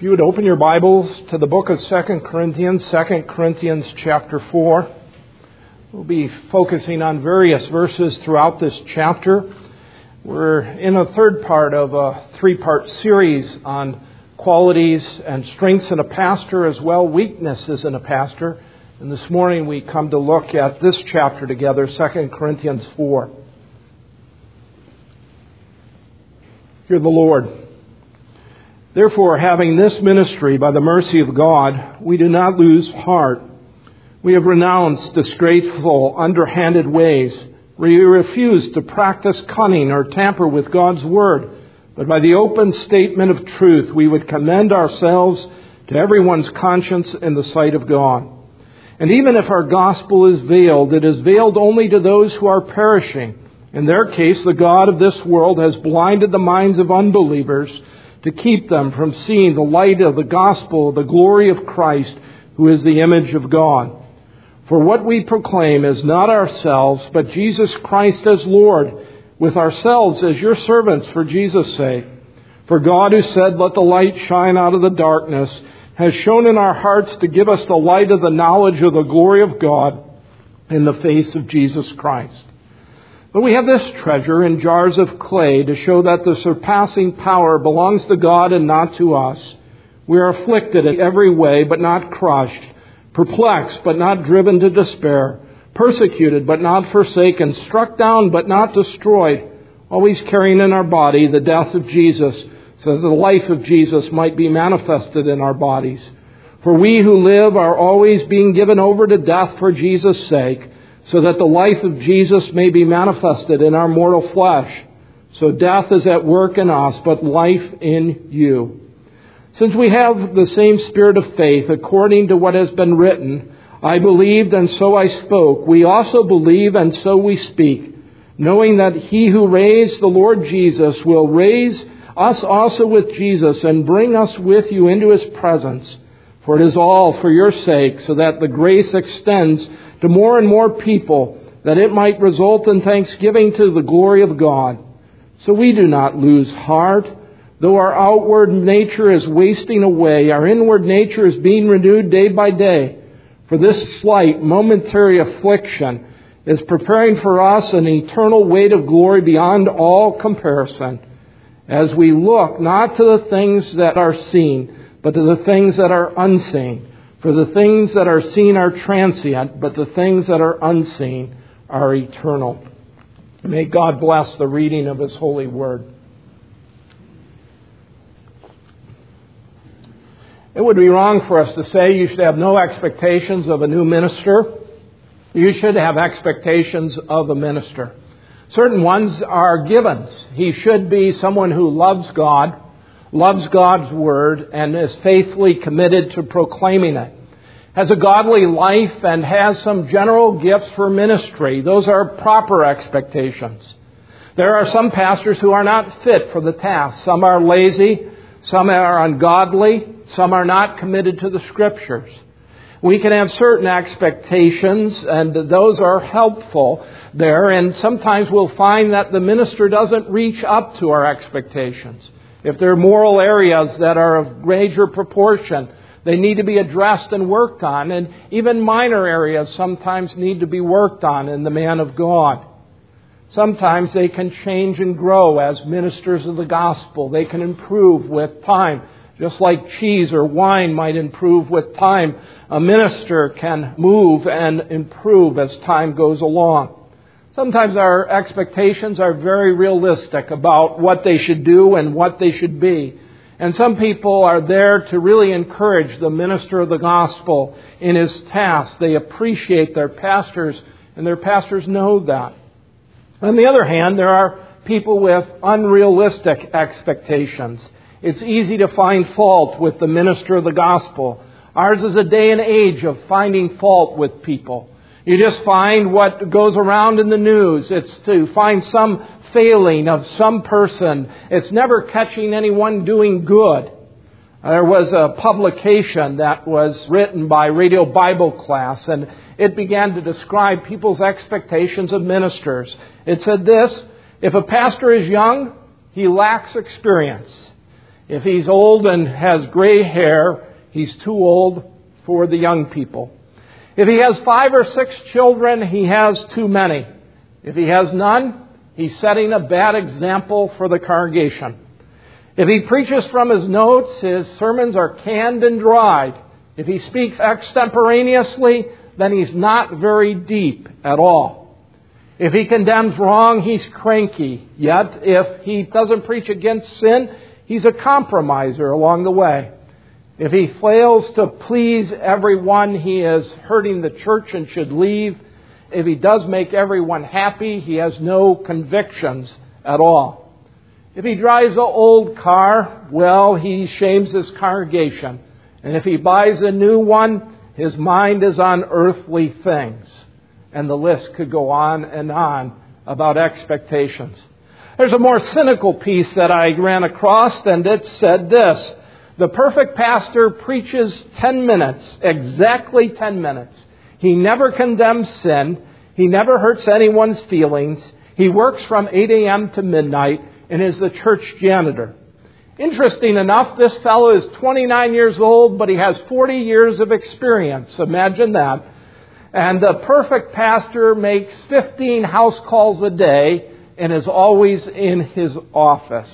If you would open your Bibles to the book of 2 Corinthians chapter 4. We'll be focusing on various verses throughout this chapter. We're in a third part of a three-part series on qualities and strengths in a pastor, as well weaknesses in a pastor. And this morning we come to look at this chapter together, 2 Corinthians 4. Hear the Lord. Therefore, having this ministry by the mercy of God, we do not lose heart. We have renounced disgraceful, underhanded ways. We refuse to practice cunning or tamper with God's word. But by the open statement of truth, we would commend ourselves to everyone's conscience in the sight of God. And even if our gospel is veiled, it is veiled only to those who are perishing. In their case, the God of this world has blinded the minds of unbelievers to keep them from seeing the light of the gospel, the glory of Christ, who is the image of God. For what we proclaim is not ourselves, but Jesus Christ as Lord, with ourselves as your servants for Jesus' sake. For God, who said, "Let the light shine out of the darkness," has shone in our hearts to give us the light of the knowledge of the glory of God in the face of Jesus Christ. But we have this treasure in jars of clay to show that the surpassing power belongs to God and not to us. We are afflicted in every way, but not crushed, perplexed, but not driven to despair, persecuted, but not forsaken, struck down, but not destroyed, always carrying in our body the death of Jesus, so that the life of Jesus might be manifested in our bodies. For we who live are always being given over to death for Jesus' sake, so that the life of Jesus may be manifested in our mortal flesh. So death is at work in us, but life in you. Since we have the same spirit of faith, according to what has been written, I believed and so I spoke. We also believe and so we speak, knowing that he who raised the Lord Jesus will raise us also with Jesus and bring us with you into his presence. For it is all for your sake, so that the grace extends to more and more people, that it might result in thanksgiving to the glory of God. So we do not lose heart. Though our outward nature is wasting away, our inward nature is being renewed day by day. For this slight, momentary affliction is preparing for us an eternal weight of glory beyond all comparison, as we look not to the things that are seen, but to the things that are unseen. For the things that are seen are transient, but the things that are unseen are eternal. May God bless the reading of his holy word. It would be wrong for us to say you should have no expectations of a new minister. You should have expectations of a minister. Certain ones are givens. He should be someone who loves God, loves God's word, and is faithfully committed to proclaiming it, has a godly life, and has some general gifts for ministry. Those are proper expectations. There are some pastors who are not fit for the task. Some are lazy, some are ungodly, some are not committed to the Scriptures. We can have certain expectations, and those are helpful there, and sometimes we'll find that the minister doesn't reach up to our expectations. If there are moral areas that are of major proportion, they need to be addressed and worked on. And even minor areas sometimes need to be worked on in the man of God. Sometimes they can change and grow as ministers of the gospel. They can improve with time. Just like cheese or wine might improve with time, a minister can move and improve as time goes along. Sometimes our expectations are very realistic about what they should do and what they should be. And some people are there to really encourage the minister of the gospel in his task. They appreciate their pastors, and their pastors know that. On the other hand, there are people with unrealistic expectations. It's easy to find fault with the minister of the gospel. Ours is a day and age of finding fault with people. You just find what goes around in the news. It's to find some failing of some person. It's never catching anyone doing good. There was a publication that was written by Radio Bible Class, and it began to describe people's expectations of ministers. It said this: if a pastor is young, he lacks experience. If he's old and has gray hair, he's too old for the young people. If he has 5 or 6 children, he has too many. If he has none, he's setting a bad example for the congregation. If he preaches from his notes, his sermons are canned and dried. If he speaks extemporaneously, then he's not very deep at all. If he condemns wrong, he's cranky. Yet, if he doesn't preach against sin, he's a compromiser along the way. If he fails to please everyone, he is hurting the church and should leave. If he does make everyone happy, he has no convictions at all. If he drives an old car, well, he shames his congregation. And if he buys a new one, his mind is on earthly things. And the list could go on and on about expectations. There's a more cynical piece that I ran across, and it said this: the perfect pastor preaches 10 minutes, exactly 10 minutes. He never condemns sin. He never hurts anyone's feelings. He works from 8 a.m. to midnight and is the church janitor. Interesting enough, this fellow is 29 years old, but he has 40 years of experience. Imagine that. And the perfect pastor makes 15 house calls a day and is always in his office.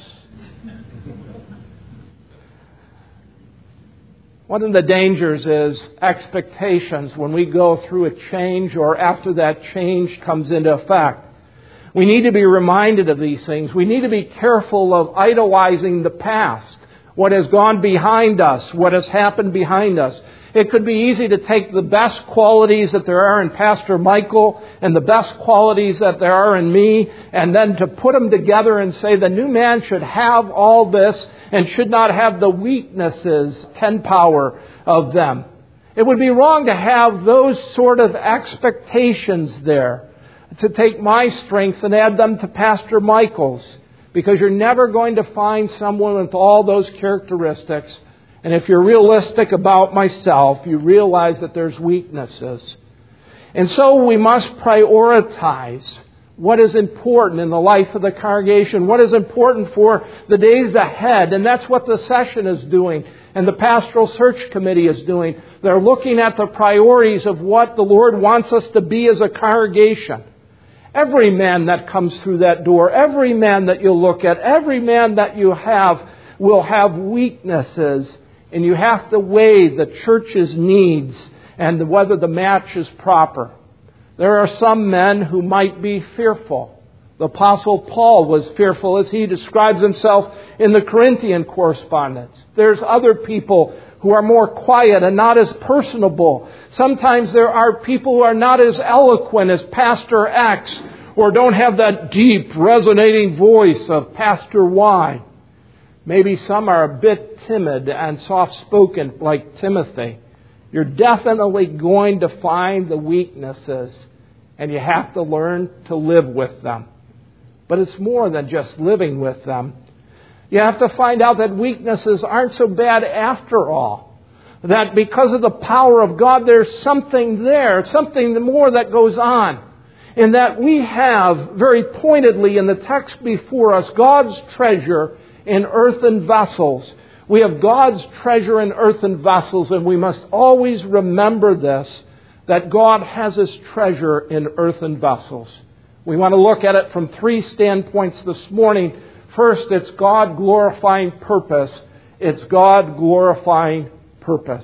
One of the dangers is expectations when we go through a change or after that change comes into effect. We need to be reminded of these things. We need to be careful of idolizing the past, what has gone behind us, what has happened behind us. It could be easy to take the best qualities that there are in Pastor Michael and the best qualities that there are in me, and then to put them together and say the new man should have all this and should not have the weaknesses, 10 power of them. It would be wrong to have those sort of expectations there, to take my strengths and add them to Pastor Michael's, because you're never going to find someone with all those characteristics. And if you're realistic about myself, you realize that there's weaknesses. And so we must prioritize what is important in the life of the congregation, what is important for the days ahead. And that's what the session is doing and the pastoral search committee is doing. They're looking at the priorities of what the Lord wants us to be as a congregation. Every man that comes through that door, every man that you'll look at, every man that you have will have weaknesses. And you have to weigh the church's needs and whether the match is proper. There are some men who might be fearful. The Apostle Paul was fearful as he describes himself in the Corinthian correspondence. There's other people who are more quiet and not as personable. Sometimes there are people who are not as eloquent as Pastor X or don't have that deep, resonating voice of Pastor Y. Maybe some are a bit timid and soft-spoken like Timothy. You're definitely going to find the weaknesses, and you have to learn to live with them. But it's more than just living with them. You have to find out that weaknesses aren't so bad after all. That because of the power of God, there's something there, something more that goes on. In that we have, very pointedly in the text before us, God's treasure in earthen vessels. We have God's treasure in earthen vessels, and we must always remember this, that God has His treasure in earthen vessels. We want to look at it from 3 standpoints this morning. First, it's God-glorifying purpose. It's God-glorifying purpose.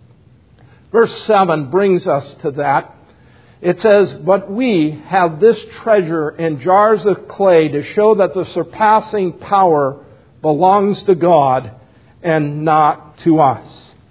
Verse 7 brings us to that. It says, "But we have this treasure in jars of clay to show that the surpassing power belongs to God and not to us."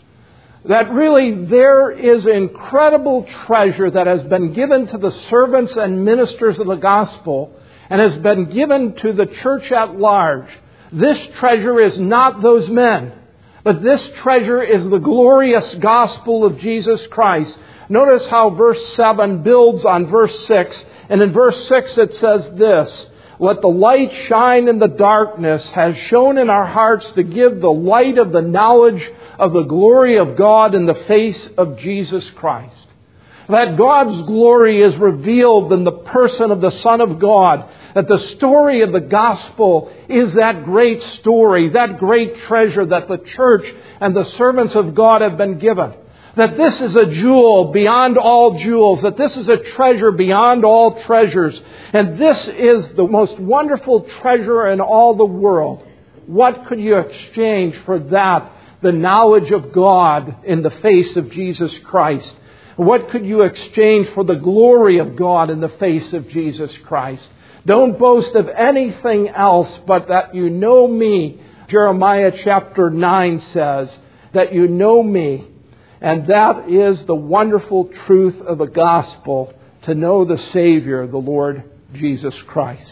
That really there is incredible treasure that has been given to the servants and ministers of the gospel and has been given to the church at large. This treasure is not those men, but this treasure is the glorious gospel of Jesus Christ. Notice how verse 7 builds on verse 6. And in verse 6 it says this: "Let the light shine in the darkness, has shone in our hearts to give the light of the knowledge of the glory of God in the face of Jesus Christ." That God's glory is revealed in the person of the Son of God. That the story of the gospel is that great story, that great treasure that the church and the servants of God have been given. That this is a jewel beyond all jewels. That this is a treasure beyond all treasures. And this is the most wonderful treasure in all the world. What could you exchange for that? The knowledge of God in the face of Jesus Christ. What could you exchange for the glory of God in the face of Jesus Christ? Don't boast of anything else but that you know me. Jeremiah chapter 9 says that you know me. And that is the wonderful truth of the gospel, to know the Savior, the Lord Jesus Christ.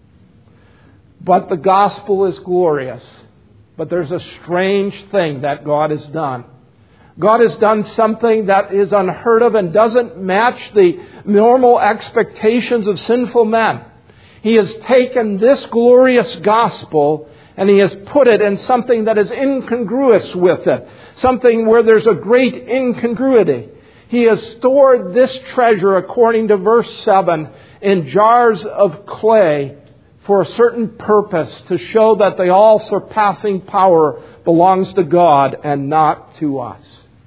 But the gospel is glorious. But there's a strange thing that God has done. God has done something that is unheard of and doesn't match the normal expectations of sinful men. He has taken this glorious gospel and He has put it in something that is incongruous with it. Something where there's a great incongruity. He has stored this treasure, according to verse 7, in jars of clay for a certain purpose, to show that the all-surpassing power belongs to God and not to us.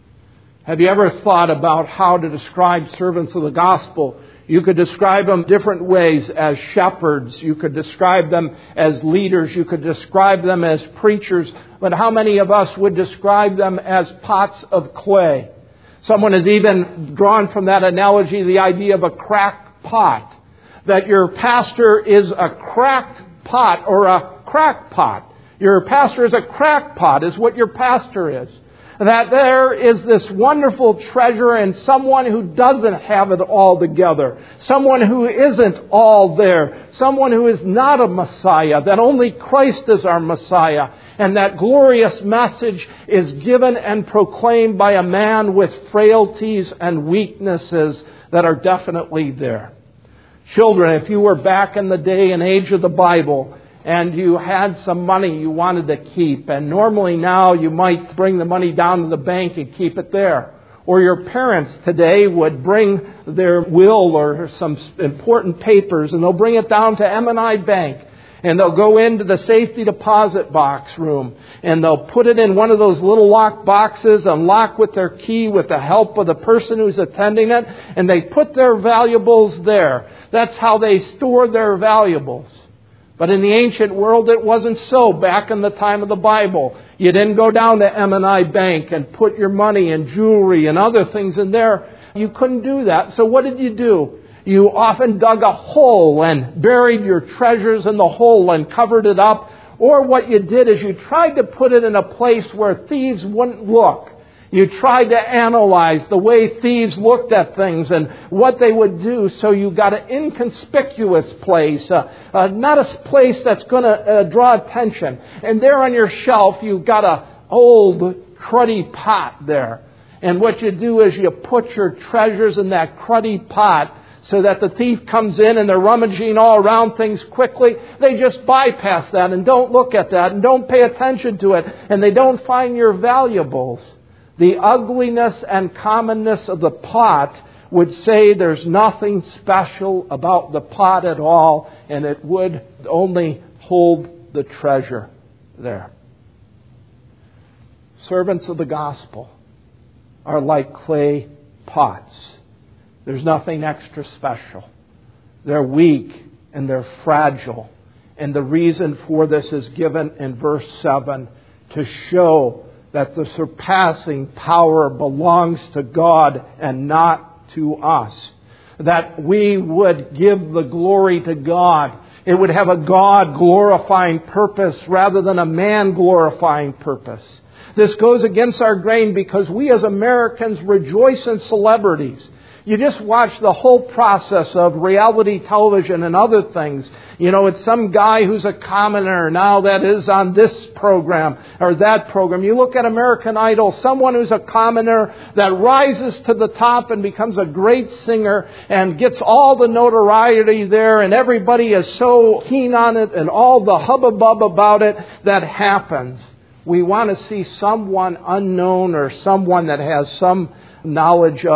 Have you ever thought about how to describe servants of the gospel? You could describe them different ways, as shepherds. You could describe them as leaders. You could describe them as preachers. But how many of us would describe them as pots of clay? Someone has even drawn from that analogy the idea of a cracked pot. That your pastor is a cracked pot or a crackpot. Your pastor is a crackpot, is what your pastor is. That there is this wonderful treasure in someone who doesn't have it all together. Someone who isn't all there. Someone who is not a Messiah. That only Christ is our Messiah. And that glorious message is given and proclaimed by a man with frailties and weaknesses that are definitely there. Children, if you were back in the day and age of the Bible, and you had some money you wanted to keep, and normally now you might bring the money down to the bank and keep it there. Or your parents today would bring their will or some important papers, and they'll bring it down to M&I Bank. And they'll go into the safety deposit box room, and they'll put it in one of those little locked boxes, unlock with their key with the help of the person who's attending it, and they put their valuables there. That's how they store their valuables. But in the ancient world, it wasn't so. Back in the time of the Bible, you didn't go down to M&I Bank and put your money and jewelry and other things in there. You couldn't do that. So what did you do? You often dug a hole and buried your treasures in the hole and covered it up. Or what you did is you tried to put it in a place where thieves wouldn't look. You tried to analyze the way thieves looked at things and what they would do, so you got an inconspicuous place, not a place that's going to draw attention. And there on your shelf, you've got an old cruddy pot there. And what you do is you put your treasures in that cruddy pot, so that the thief comes in and they're rummaging all around things quickly. They just bypass that and don't look at that and don't pay attention to it. And they don't find your valuables. The ugliness and commonness of the pot would say there's nothing special about the pot at all, and it would only hold the treasure there. Servants of the gospel are like clay pots. There's nothing extra special. They're weak and they're fragile. And the reason for this is given in verse 7 to show that the surpassing power belongs to God and not to us. That we would give the glory to God. It would have a God-glorifying purpose rather than a man-glorifying purpose. This goes against our grain because we as Americans rejoice in celebrities. You just watch the whole process of reality television and other things. You know, it's some guy who's a commoner now that is on this program or that program. You look at American Idol, someone who's a commoner that rises to the top and becomes a great singer and gets all the notoriety there, and everybody is so keen on it and all the hubbub about it that happens. We want to see someone unknown or someone that has some knowledge of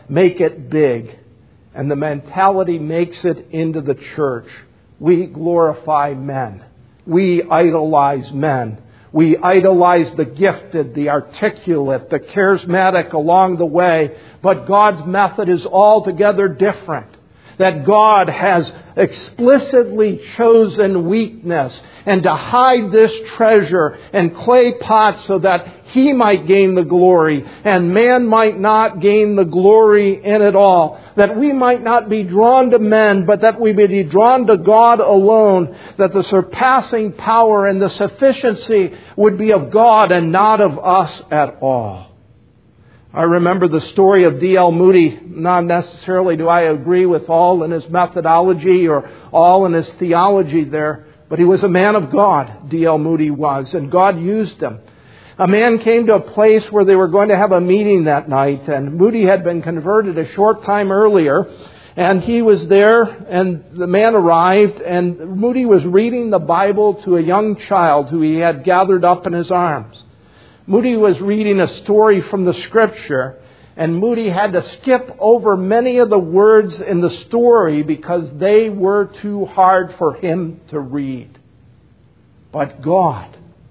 make it big. And the mentality makes it into the church. We glorify men. We idolize men. We idolize the gifted, the articulate, the charismatic along the way. But God's method is altogether different. That God has explicitly chosen weakness and to hide this treasure in clay pots so that He might gain the glory and man might not gain the glory in it all. That we might not be drawn to men, but that we may be drawn to God alone. That the surpassing power and the sufficiency would be of God and not of us at all. I remember the story of D.L. Moody. Not necessarily do I agree with all in his methodology or all in his theology there, but he was a man of God, D.L. Moody was, and God used him. A man came to a place where they were going to have a meeting that night, and Moody had been converted a short time earlier, and he was there, and the man arrived, and Moody was reading the Bible to a young child who he had gathered up in his arms. Moody was reading a story from the Scripture, and Moody had to skip over many of the words in the story because they were too hard for him to read. But God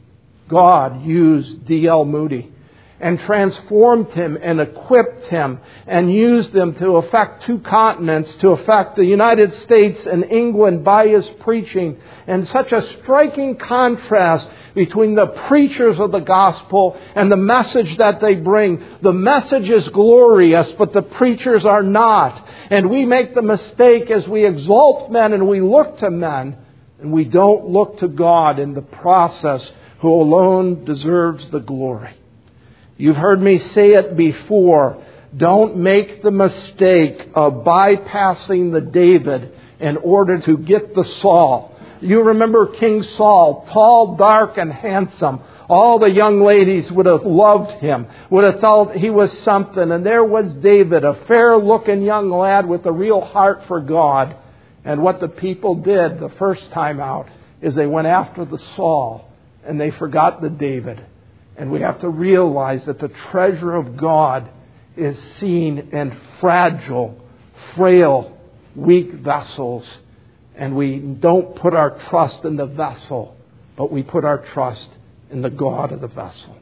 used D.L. Moody and transformed him and equipped him and used him to affect 2 continents, to affect the United States and England by his preaching. And such a striking contrast between the preachers of the gospel and the message that they bring. The message is glorious, but the preachers are not. And we make the mistake as we exalt men and we look to men, and we don't look to God in the process, who alone deserves the glory. You've heard me say it before. Don't make the mistake of bypassing the David in order to get the Saul. You remember King Saul, tall, dark, and handsome. All the young ladies would have loved him, would have thought he was something. And there was David, a fair-looking young lad with a real heart for God. And what the people did the first time out is they went after the Saul and they forgot the David. And we have to realize that the treasure of God is seen in fragile, frail, weak vessels. And we don't put our trust in the vessel, but we put our trust in the God of the vessel.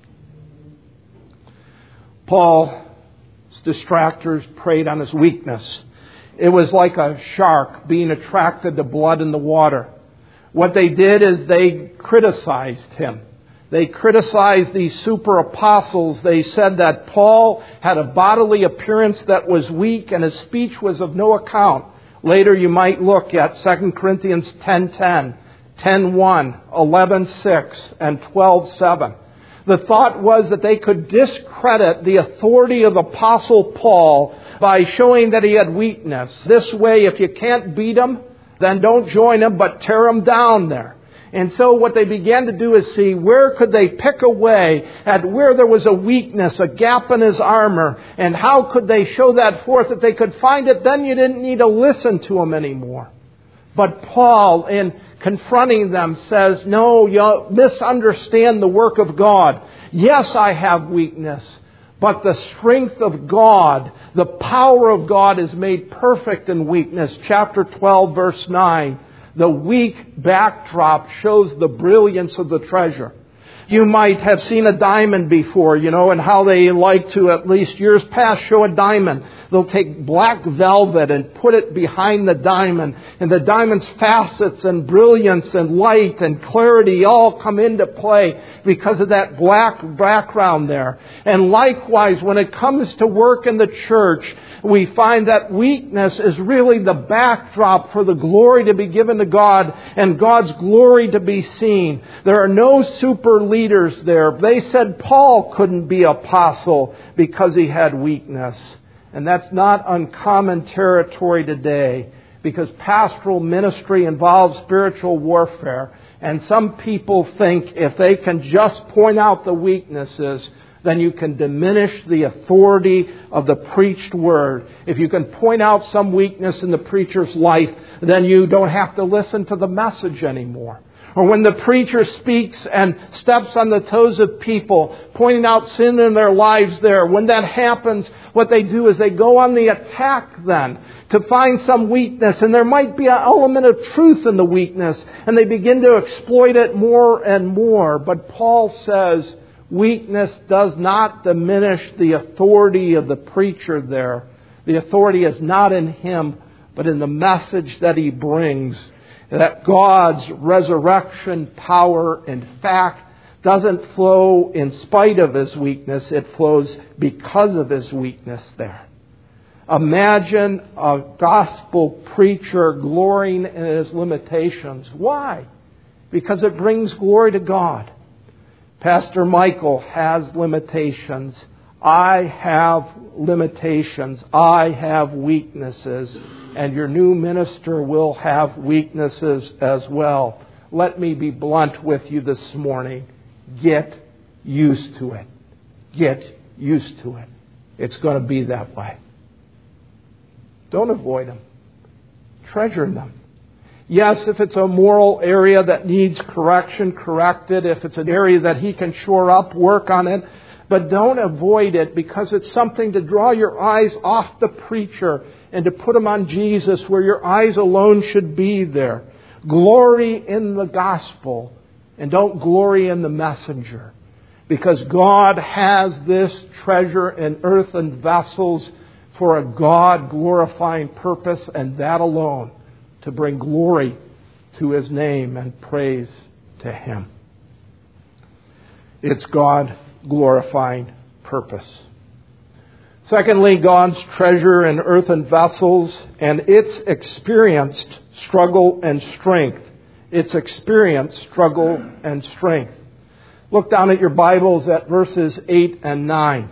Paul's distractors preyed on his weakness. It was like a shark being attracted to blood in the water. What they did is they criticized him. They criticized these super apostles. They said that Paul had a bodily appearance that was weak and his speech was of no account. Later you might look at 2 Corinthians 10:10, 10:1, 11:6, and 12:7. The thought was that they could discredit the authority of Apostle Paul by showing that he had weakness. This way, if you can't beat him, then don't join him, but tear him down there. And so what they began to do is see where could they pick away at where there was a weakness, a gap in his armor, and how could they show that forth. If they could find it, then you didn't need to listen to him anymore. But Paul, in confronting them, says, no, you misunderstand the work of God. Yes, I have weakness, but the strength of God, the power of God is made perfect in weakness. Chapter 12, verse 9. The weak backdrop shows the brilliance of the treasure. You might have seen a diamond before, and how they like to, at least years past, show a diamond. They'll take black velvet and put it behind the diamond. And the diamond's facets and brilliance and light and clarity all come into play because of that black background there. And likewise, when it comes to work in the church, we find that weakness is really the backdrop for the glory to be given to God and God's glory to be seen. There are no super leaders there. They said Paul couldn't be apostle because he had weakness. And that's not uncommon territory today, because pastoral ministry involves spiritual warfare. And some people think if they can just point out the weaknesses, then you can diminish the authority of the preached word. If you can point out some weakness in the preacher's life, then you don't have to listen to the message anymore. Or when the preacher speaks and steps on the toes of people, pointing out sin in their lives there, when that happens, what they do is they go on the attack then to find some weakness. And there might be an element of truth in the weakness. And they begin to exploit it more and more. But Paul says weakness does not diminish the authority of the preacher there. The authority is not in him, but in the message that he brings. That God's resurrection power, in fact, doesn't flow in spite of his weakness. It flows because of his weakness there. Imagine a gospel preacher glorying in his limitations. Why? Because it brings glory to God. Pastor Michael has limitations. I have limitations. I have weaknesses. And your new minister will have weaknesses as well. Let me be blunt with you this morning. Get used to it. Get used to it. It's going to be that way. Don't avoid them. Treasure them. Yes, if it's a moral area that needs correction, correct it. If it's an area that he can shore up, work on it. But don't avoid it because it's something to draw your eyes off the preacher and to put them on Jesus where your eyes alone should be there. Glory in the gospel and don't glory in the messenger. Because God has this treasure in earthen vessels for a God-glorifying purpose, and that alone, to bring glory to His name and praise to Him. It's God-glorifying purpose. Secondly, God's treasure in earthen vessels and its experienced struggle and strength. Its experienced struggle and strength. Look down at your Bibles at verses 8 and 9.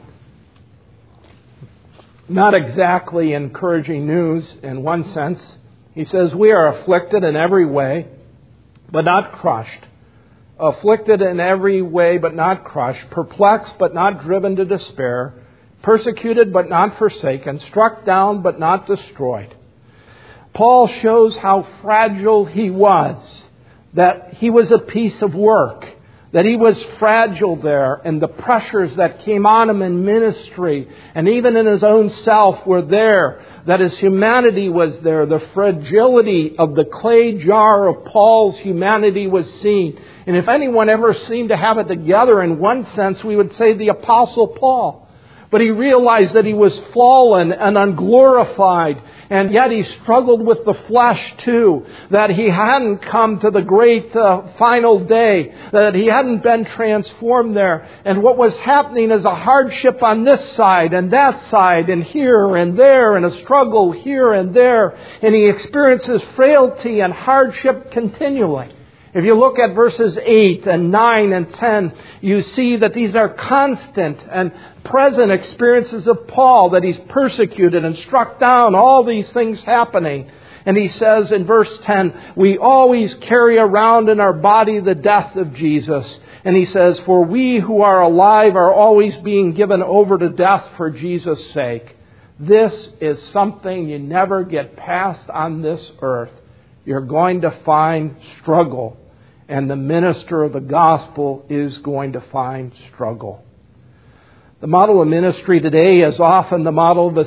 Not exactly encouraging news in one sense. He says, we are afflicted in every way, but not crushed. Afflicted in every way, but not crushed. Perplexed, but not driven to despair. Persecuted, but not forsaken. Struck down, but not destroyed. Paul shows how fragile he was. That he was a piece of work. That he was fragile there, and the pressures that came on him in ministry and even in his own self were there. That his humanity was there. The fragility of the clay jar of Paul's humanity was seen. And if anyone ever seemed to have it together in one sense, we would say the Apostle Paul. But he realized that he was fallen and unglorified. And yet he struggled with the flesh too. That he hadn't come to the great final day. That he hadn't been transformed there. And what was happening is a hardship on this side and that side and here and there. And a struggle here and there. And he experiences frailty and hardship continually. If you look at verses 8 and 9 and 10, you see that these are constant and present experiences of Paul, that he's persecuted and struck down, all these things happening. And he says in verse 10, we always carry around in our body the death of Jesus. And he says, for we who are alive are always being given over to death for Jesus' sake. This is something you never get past on this earth. You're going to find struggle. And the minister of the gospel is going to find struggle. The model of ministry today is often the model of a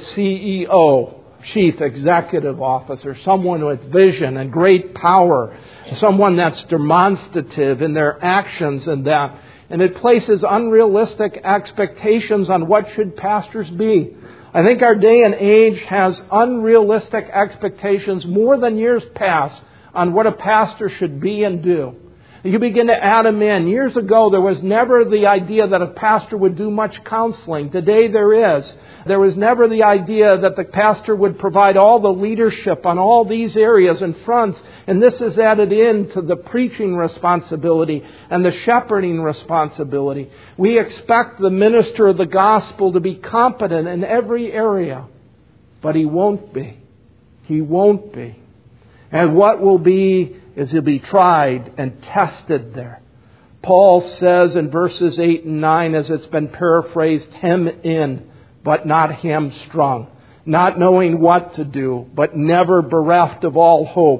CEO, Chief Executive Officer, someone with vision and great power, someone that's demonstrative in their actions and that. And it places unrealistic expectations on what should pastors be. I think our day and age has unrealistic expectations more than years past on what a pastor should be and do. You begin to add them in. Years ago, there was never the idea that a pastor would do much counseling. Today there is. There was never the idea that the pastor would provide all the leadership on all these areas and fronts. And this is added into the preaching responsibility and the shepherding responsibility. We expect the minister of the gospel to be competent in every area. But he won't be. He won't be. And what will be is he'll be tried and tested there. Paul says in verses 8 and 9, as it's been paraphrased, hem in, but not hamstrung. Not knowing what to do, but never bereft of all hope.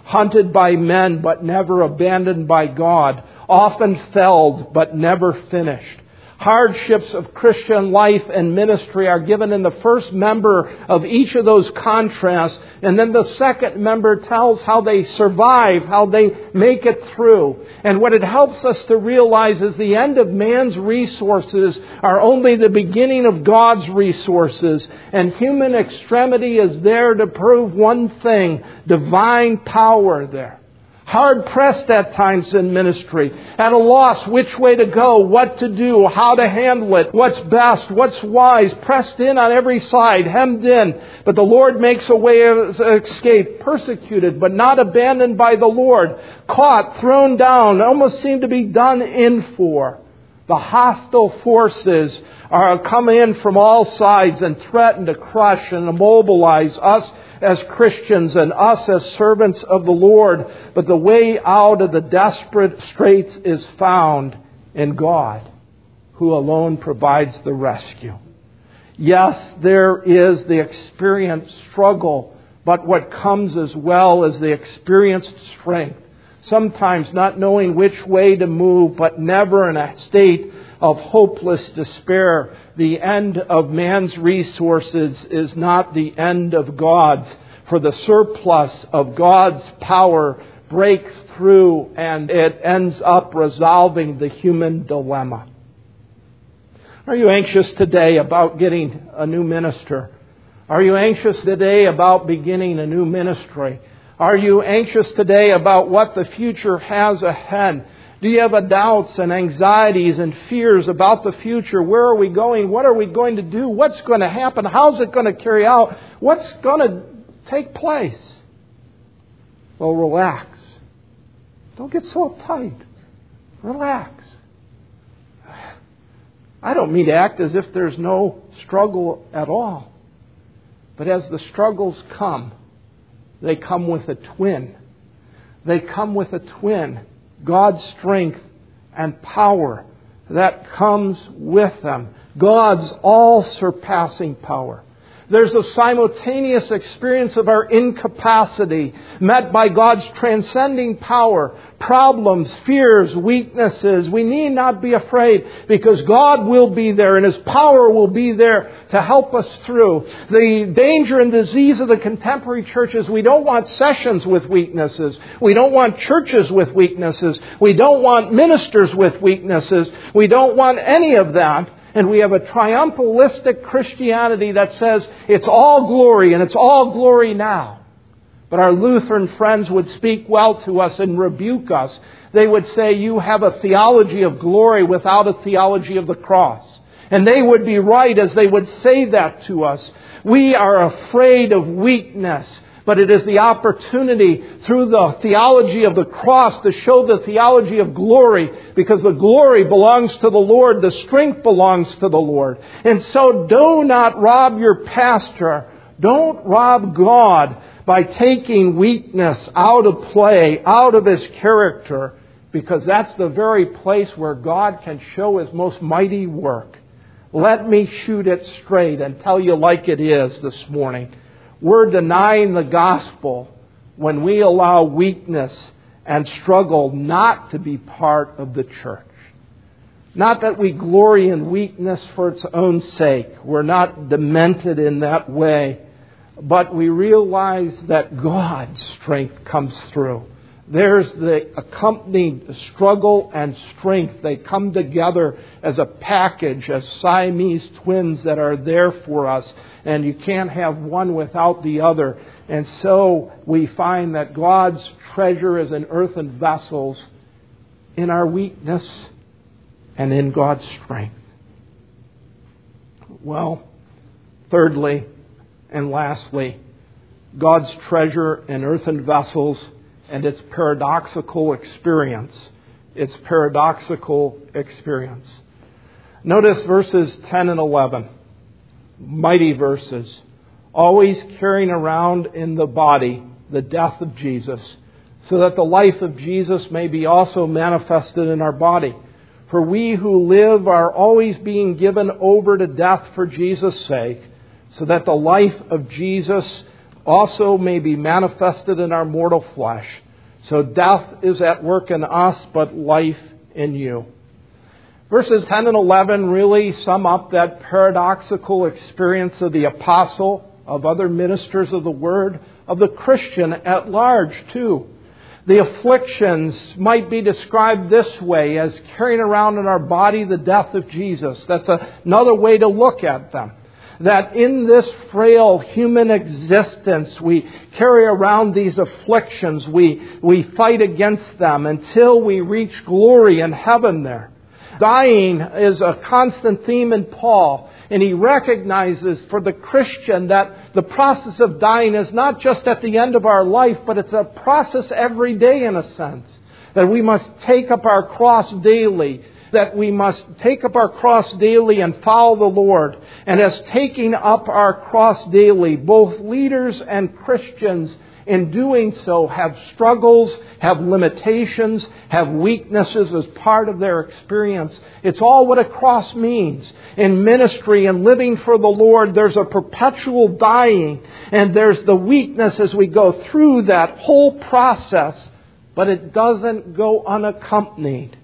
hunted by men but never abandoned by God, often felled but never finished. Hardships of Christian life and ministry are given in the first member of each of those contrasts, and then the second member tells how they survive, how they make it through. And what it helps us to realize is the end of man's resources are only the beginning of God's resources, and human extremity is there to prove one thing: divine power there. Hard-pressed at times in ministry, at a loss which way to go, what to do, how to handle it, what's best, what's wise, pressed in on every side, hemmed in. But the Lord makes a way of escape, persecuted but not abandoned by the Lord, caught, thrown down, almost seem to be done in for. The hostile forces are come in from all sides and threaten to crush and immobilize us as Christians and us as servants of the Lord. But the way out of the desperate straits is found in God, who alone provides the rescue. Yes, there is the experienced struggle, but what comes as well is the experienced strength. Sometimes not knowing which way to move, but never in a state of hopeless despair. The end of man's resources is not the end of God's, for the surplus of God's power breaks through and it ends up resolving the human dilemma. Are you anxious today about getting a new minister? Are you anxious today about beginning a new ministry? Are you anxious today about what the future has ahead? Do you have doubts and anxieties and fears about the future? Where are we going? What are we going to do? What's going to happen? How's it going to carry out? What's going to take place? Well, relax. Don't get so uptight. Relax. I don't mean to act as if there's no struggle at all. But as the struggles come, they come with a twin. They come with a twin. God's strength and power that comes with them. God's all-surpassing power. There's a simultaneous experience of our incapacity met by God's transcending power. Problems, fears, weaknesses. We need not be afraid because God will be there and His power will be there to help us through. The danger and disease of the contemporary church is we don't want sessions with weaknesses. We don't want churches with weaknesses. We don't want ministers with weaknesses. We don't want any of that. And we have a triumphalistic Christianity that says it's all glory and it's all glory now. But our Lutheran friends would speak well to us and rebuke us. They would say, you have a theology of glory without a theology of the cross. And they would be right as they would say that to us. We are afraid of weakness. But it is the opportunity through the theology of the cross to show the theology of glory, because the glory belongs to the Lord, the strength belongs to the Lord. And so do not rob your pastor. Don't rob God by taking weakness out of play, out of His character, because that's the very place where God can show His most mighty work. Let me shoot it straight and tell you like it is this morning. We're denying the gospel when we allow weakness and struggle not to be part of the church. Not that we glory in weakness for its own sake. We're not demented in that way. But we realize that God's strength comes through. There's the accompanied struggle and strength. They come together as a package, as Siamese twins that are there for us. And you can't have one without the other. And so we find that God's treasure is in earthen vessels, in our weakness and in God's strength. Well, thirdly and lastly, God's treasure in earthen vessels and its paradoxical experience. Its paradoxical experience. Notice verses 10 and 11. Mighty verses. Always carrying around in the body the death of Jesus, so that the life of Jesus may be also manifested in our body. For we who live are always being given over to death for Jesus' sake, so that the life of Jesus also may be manifested in our mortal flesh. So death is at work in us, but life in you. Verses 10 and 11 really sum up that paradoxical experience of the apostle, of other ministers of the Word, of the Christian at large too. The afflictions might be described this way, as carrying around in our body the death of Jesus. That's another way to look at them. That in this frail human existence, we carry around these afflictions. We fight against them until we reach glory in heaven there. Dying is a constant theme in Paul. And he recognizes for the Christian that the process of dying is not just at the end of our life, but it's a process every day in a sense. That we must take up our cross daily. That we must take up our cross daily and follow the Lord. And as taking up our cross daily, both leaders and Christians in doing so have struggles, have limitations, have weaknesses as part of their experience. It's all what a cross means. In ministry and living for the Lord, there's a perpetual dying, and there's the weakness as we go through that whole process, but it doesn't go unaccompanied.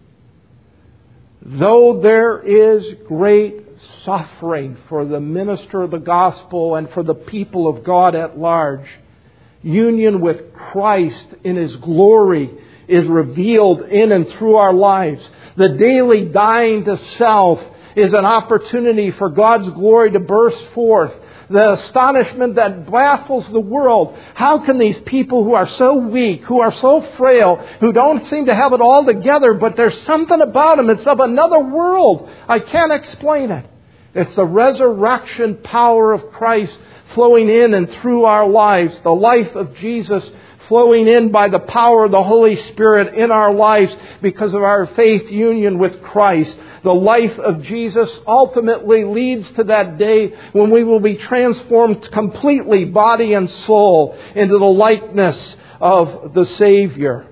Though there is great suffering for the minister of the gospel and for the people of God at large, union with Christ in His glory is revealed in and through our lives. The daily dying to self is an opportunity for God's glory to burst forth. The astonishment that baffles the world. How can these people who are so weak, who are so frail, who don't seem to have it all together, but there's something about them, it's of another world. I can't explain it. It's the resurrection power of Christ flowing in and through our lives. The life of Jesus flowing in by the power of the Holy Spirit in our lives because of our faith union with Christ. The life of Jesus ultimately leads to that day when we will be transformed completely, body and soul, into the likeness of the Savior.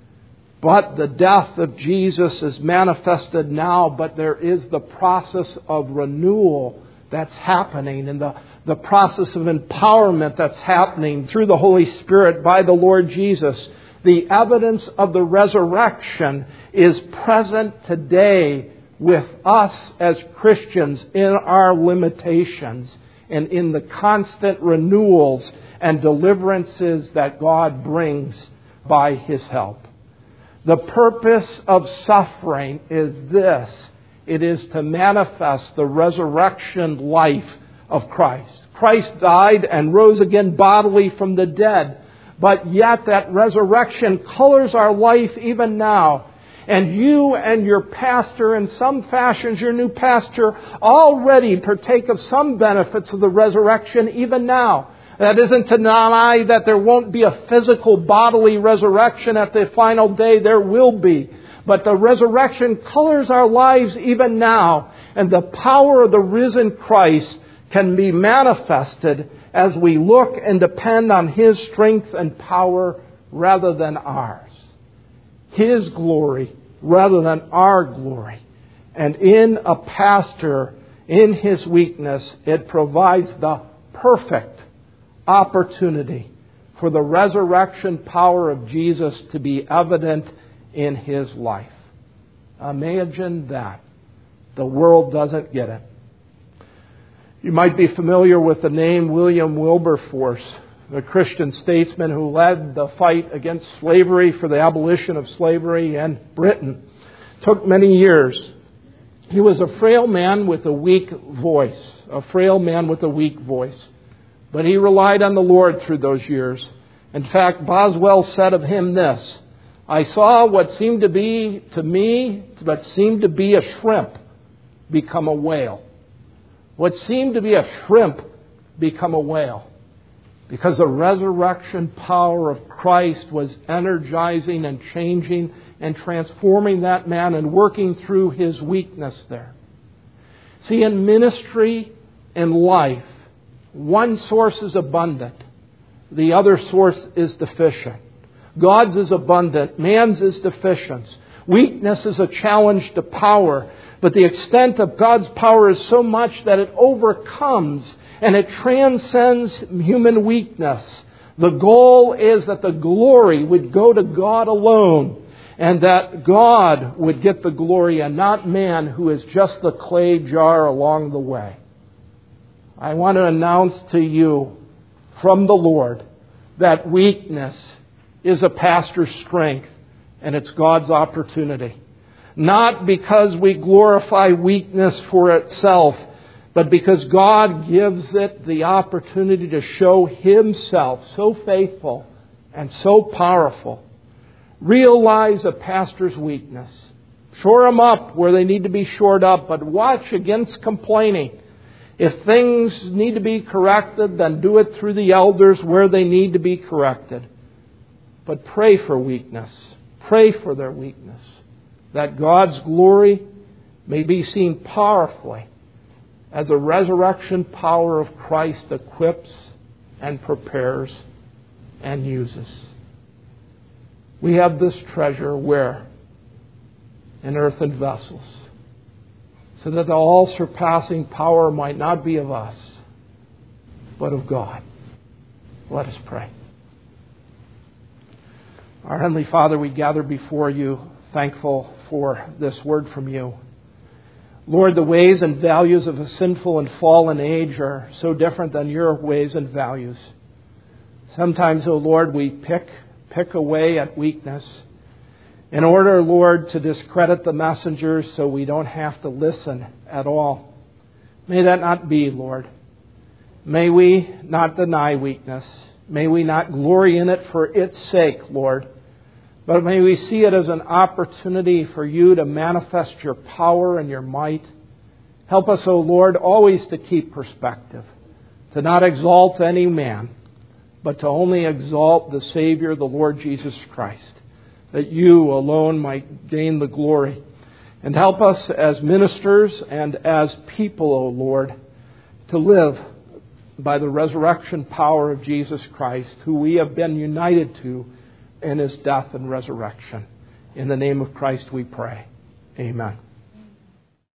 But the death of Jesus is manifested now, but there is the process of renewal that's happening, and the process of empowerment that's happening through the Holy Spirit by the Lord Jesus. The evidence of the resurrection is present today with us as Christians in our limitations and in the constant renewals and deliverances that God brings by His help. The purpose of suffering is this. It is to manifest the resurrection life of Christ. Christ died and rose again bodily from the dead. But yet that resurrection colors our life even now. And you and your pastor, in some fashions, your new pastor, already partake of some benefits of the resurrection even now. That isn't to deny that there won't be a physical bodily resurrection at the final day. There will be. But the resurrection colors our lives even now. And the power of the risen Christ can be manifested as we look and depend on His strength and power rather than ours. His glory rather than our glory. And in a pastor, in his weakness, it provides the perfect opportunity for the resurrection power of Jesus to be evident in his life. Imagine that. The world doesn't get it. You might be familiar with the name William Wilberforce, the Christian statesman who led the fight against slavery for the abolition of slavery in Britain. It took many years. He was a frail man with a weak voice. But he relied on the Lord through those years. In fact, Boswell said of him this: I saw what seemed to be, to me, but seemed to be a shrimp become a whale. What seemed to be a shrimp become a whale. Because the resurrection power of Christ was energizing and changing and transforming that man and working through his weakness there. See, in ministry and life, one source is abundant. The other source is deficient. God's is abundant. Man's is deficient. Weakness is a challenge to power, but the extent of God's power is so much that it overcomes and it transcends human weakness. The goal is that the glory would go to God alone, and that God would get the glory and not man, who is just the clay jar along the way. I want to announce to you from the Lord that weakness is a pastor's strength, and it's God's opportunity. Not because we glorify weakness for itself, but because God gives it the opportunity to show Himself so faithful and so powerful. Realize a pastor's weakness. Shore them up where they need to be shored up, but watch against complaining. If things need to be corrected, then do it through the elders where they need to be corrected. But pray for weakness. Pray for their weakness, that God's glory may be seen powerfully as the resurrection power of Christ equips and prepares and uses. We have this treasure where? In earthen vessels, so that the all-surpassing power might not be of us, but of God. Let us pray. Our Heavenly Father, we gather before You, thankful for this word from You. Lord, the ways and values of a sinful and fallen age are so different than Your ways and values. Sometimes, O Lord, we pick away at weakness in order, Lord, to discredit the messengers so we don't have to listen at all. May that not be, Lord. May we not deny weakness. May we not glory in it for its sake, Lord. But may we see it as an opportunity for You to manifest Your power and Your might. Help us, O Lord, always to keep perspective, to not exalt any man, but to only exalt the Savior, the Lord Jesus Christ, that You alone might gain the glory. And help us as ministers and as people, O Lord, to live by the resurrection power of Jesus Christ, who we have been united to in His death and resurrection. In the name of Christ we pray. Amen.